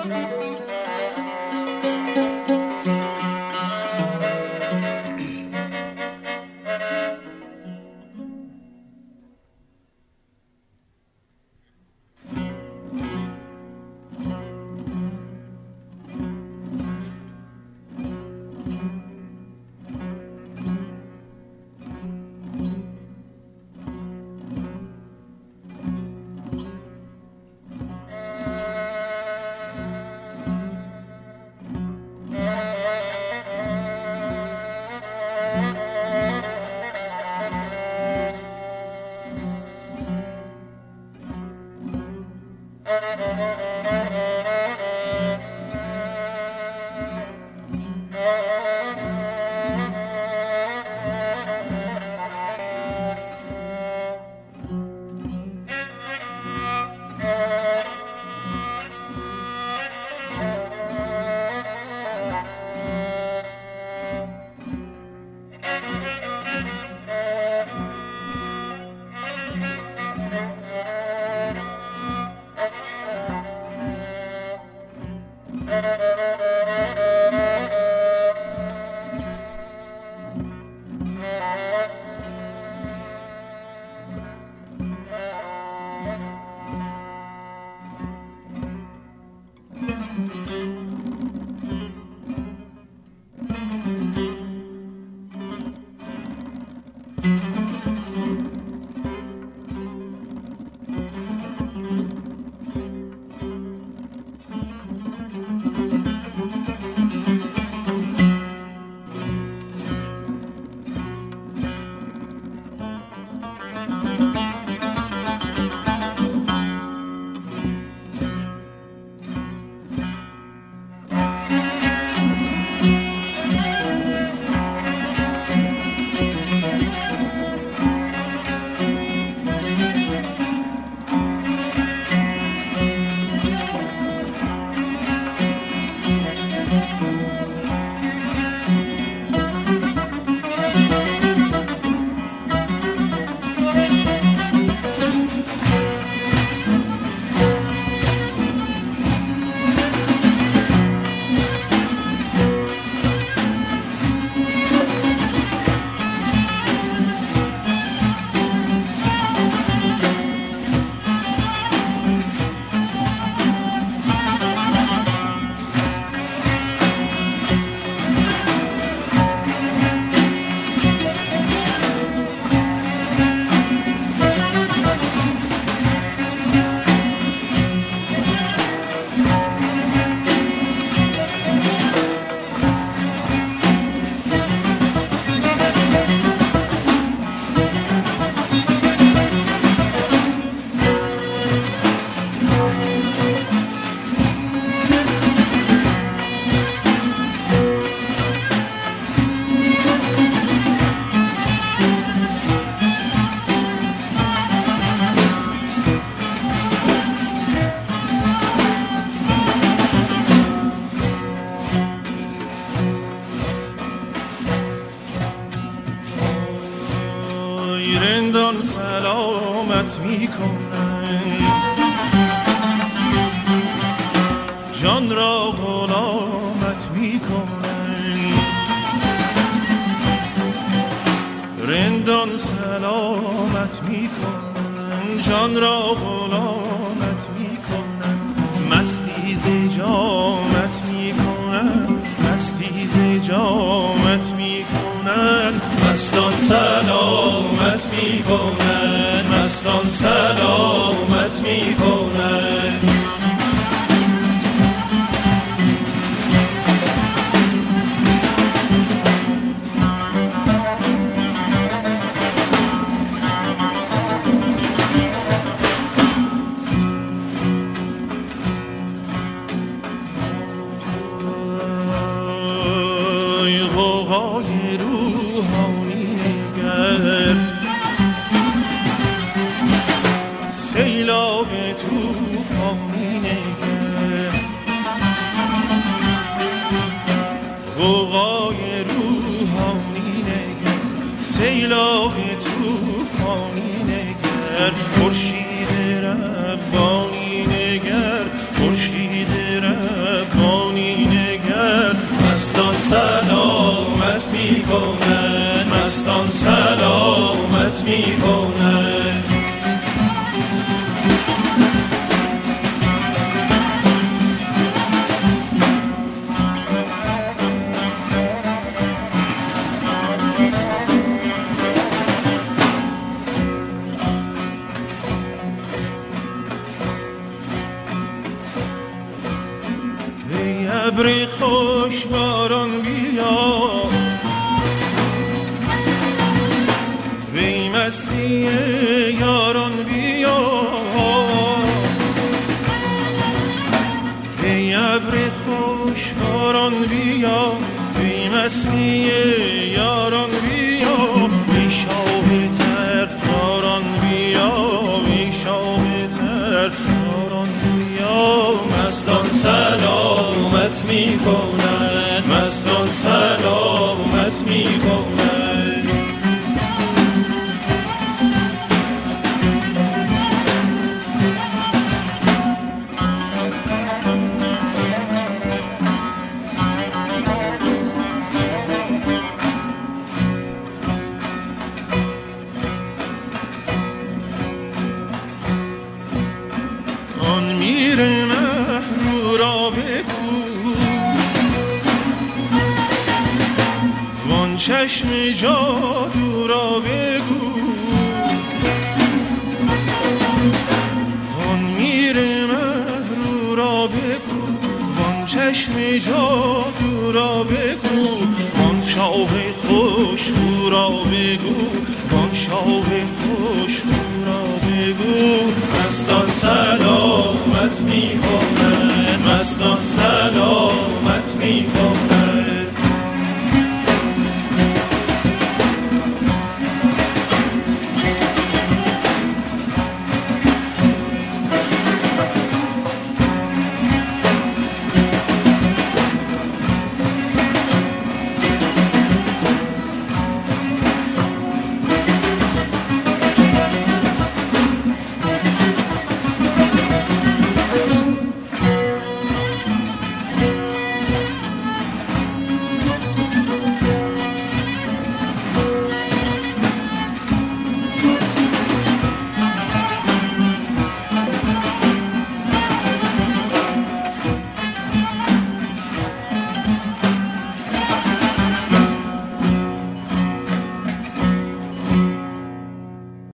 رندان سلامت میکنن، جان را غلامت میکنن. رندان سلامت میکنن، جان را غلامت میکنن. مستی ز جامت میکنن، مستی ز جامت میکنن. مستان سلامت میکنن، مستان سلامت میکنن. غوغای روحانی نگر، سیلاب توفانی نگر. غوغای روحانی نگر، سیلاب توفانی نگر. خورشید ربانی نگر، خورشید ربانی سلامت می کنن، مستان سلامت می کنن. ابری خوش باران بیا، وی مستی یاران بیا. ای ابری خوش باران بیا، وی مستی یاران بیا. وی شاه تر یاران بیا، وی شاه تر یاران بیا. مستان سلامت می کنن، مستان سلامت می کنن. آن میره مهرو را بگو، وان چشم جادو را بگو. آن میره مهرو را بگو، وان چشم جادو را بگو. وان شاه خوشبو را بگو، وان شاه خوشبو را بگو. مستان سلامت می کنن، مستان سلامت می کنن.